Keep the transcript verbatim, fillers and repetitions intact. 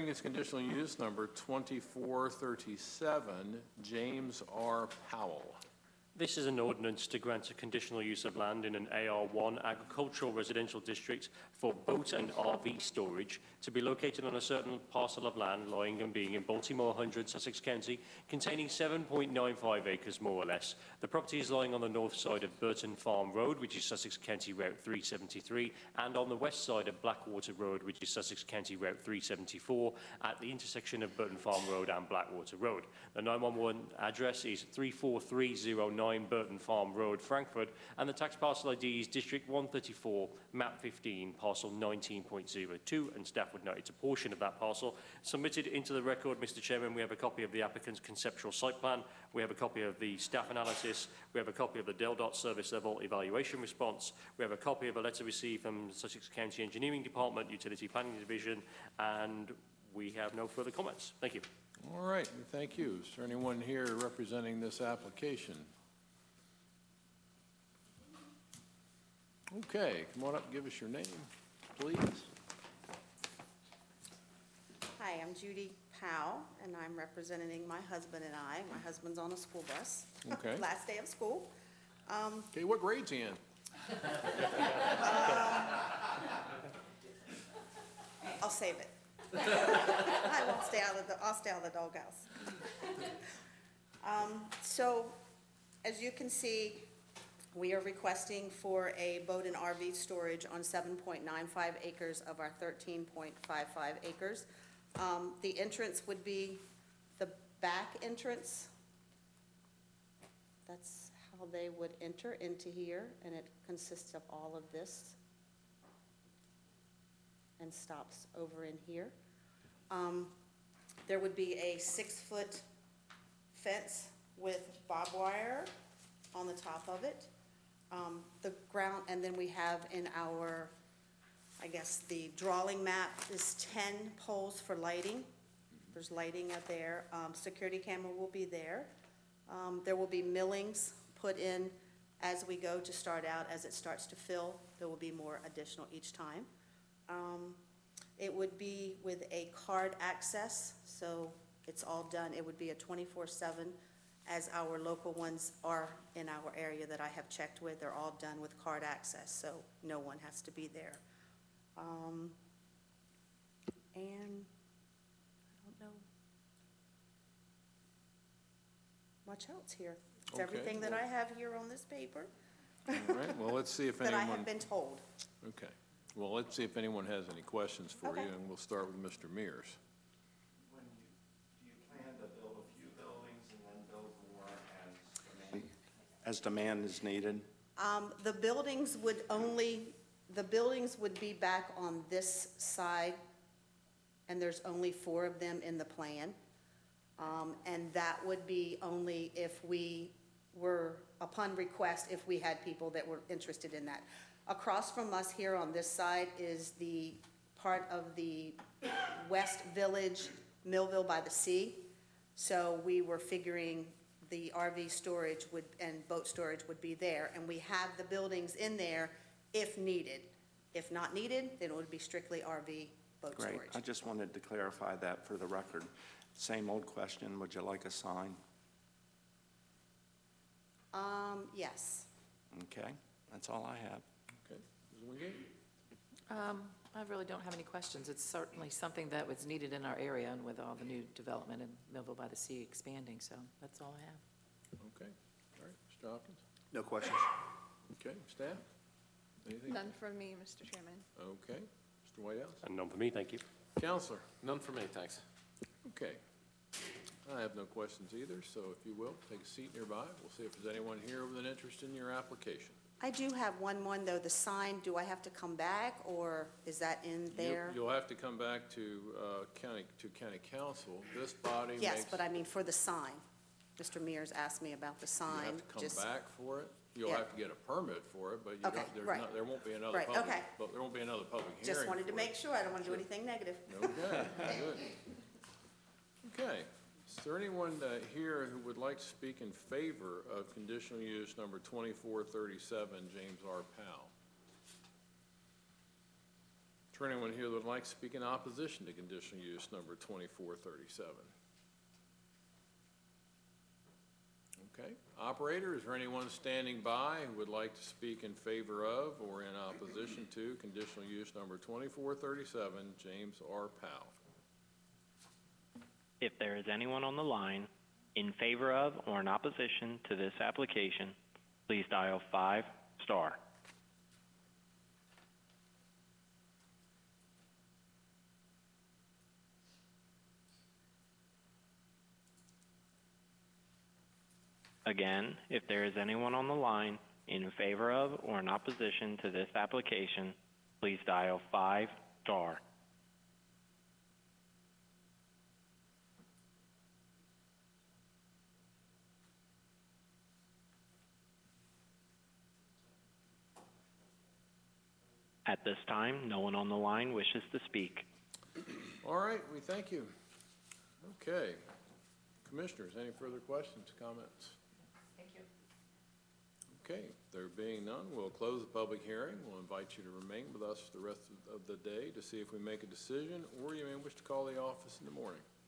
is conditional use number twenty-four thirty-seven, James R. Powell. This is an ordinance to grant a conditional use of land in an A R one agricultural residential district for boat and R V storage to be located on a certain parcel of land lying and being in Baltimore Hundred, Sussex County, containing seven point nine five acres more or less. The property is lying on the north side of Burton Farm Road, which is Sussex County Route three seventy-three, and on the west side of Blackwater Road, which is Sussex County Route three seventy-four, at the intersection of Burton Farm Road and Blackwater Road. The nine one one address is three four three zero nine Burton Farm Road, Frankfurt, and the tax parcel I D is District one thirty-four, map fifteen, parcel nineteen point zero two, and staff would note it's a portion of that parcel. Submitted into the record, Mister Chairman, we have a copy of the applicant's conceptual site plan, we have a copy of the staff analysis, we have a copy of the DELDOT service level evaluation response, we have a copy of a letter received from Sussex County Engineering Department, Utility Planning Division, and we have no further comments. Thank you. All right, thank you. Is there anyone here representing this application? Okay, come on up and give us your name, please. Hi, I'm Judy Powell, and I'm representing my husband and I. My husband's on a school bus. Okay. Last day of school. Um, Okay, what grade's he in? um, I'll save it. I won't stay out of the, I'll stay out of the doghouse. Um, so, as you can see, we are requesting for a boat and R V storage on seven point nine five acres of our thirteen point five five acres. Um, the entrance would be the back entrance. That's how they would enter into here, and it consists of all of this and stops over in here. Um, there would be a six-foot fence with barbed wire on the top of it. Um, the ground, and then we have in our, I guess the drawing map is ten poles for lighting. There's lighting up there. Um, security camera will be there. Um, there will be millings put in as we go to start out. As it starts to fill, there will be more additional each time. Um, it would be with a card access, so it's all done. It would be a twenty-four seven. As our local ones are in our area that I have checked with, they're all done with card access, so no one has to be there. Um, and I don't know much else here. It's Okay, everything that well- I have here on this paper. All right, well, let's see if that anyone... I have been told. Okay, well, let's see if anyone has any questions for Okay. you, and we'll start with Mister Mears. When you, do you plan to build a few buildings and then build more as demand, as demand is needed? Um, the buildings would only, the buildings would be back on this side, and there's only four of them in the plan. Um, and that would be only if we were, upon request, if we had people that were interested in that. Across from us here on this side is the part of the West Village, Millville by the Sea. So we were figuring the R V storage would, and boat storage would be there, and we have the buildings in there if needed. If not needed, then it would be strictly R V boat Great. storage. I just wanted to clarify that for the record. Same old question, would you like a sign? Um, yes. Okay, that's all I have. Okay, Miz Wingate? Um, I really don't have any questions. It's certainly something that was needed in our area and with all the new development in Millville by the Sea expanding, so that's all I have. Okay, all right, Mister Hopkins? No questions. Okay, staff? Anything? None from me, Mister Chairman. Okay, Mister Whitehouse? And none for me, thank you. Counselor? None for me, thanks. Okay. I have no questions either, so if you will, take a seat nearby. We'll see if there's anyone here with an interest in your application. I do have one one though, the sign, do I have to come back, or is that in You- there? You'll have to come back to uh, county, to county council. This body makes... Yes, but I mean for the sign. Mister Mears asked me about the You sign. have to come just- back for it. You'll Yeah. have to get a permit for it, but you Okay, don't, there's right. not, there won't be another Right, public... okay. But there won't be another public hearing Just wanted to for make it. sure, I don't want to do anything negative. Okay, good. Okay, is there anyone uh, here who would like to speak in favor of conditional use number twenty-four thirty-seven, James R. Powell? there anyone here that would like to speak in opposition to conditional use number twenty-four thirty-seven? Okay. Operator, is there anyone standing by who would like to speak in favor of or in opposition to conditional use number twenty-four thirty-seven, James R. Powell? If there is anyone on the line in favor of or in opposition to this application, please dial five star. Again, if there is anyone on the line in favor of or in opposition to this application, please dial five star. At this time, no one on the line wishes to speak. All right, we thank you. Okay. Commissioners, any further questions, comments? Thank you. Okay, there being none, we'll close the public hearing. We'll invite you to remain with us the rest of- of the day to see if we make a decision, or you may wish to call the office in the morning.